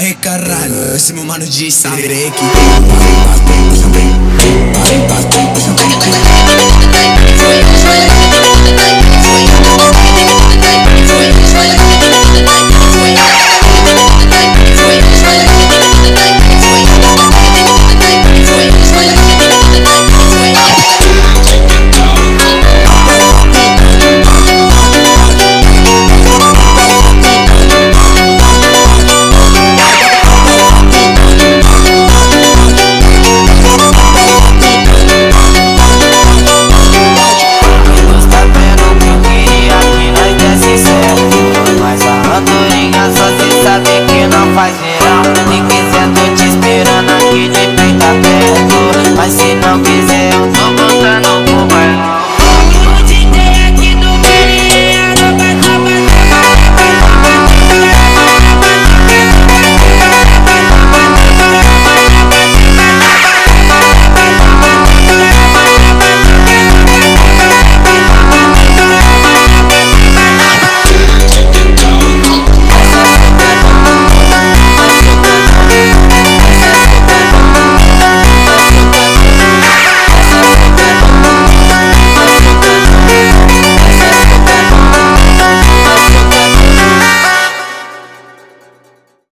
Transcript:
Aê caralho, esse meu mano de Sabrek. Se quiser tô te esperando aqui de peito aberto, mas se não quiser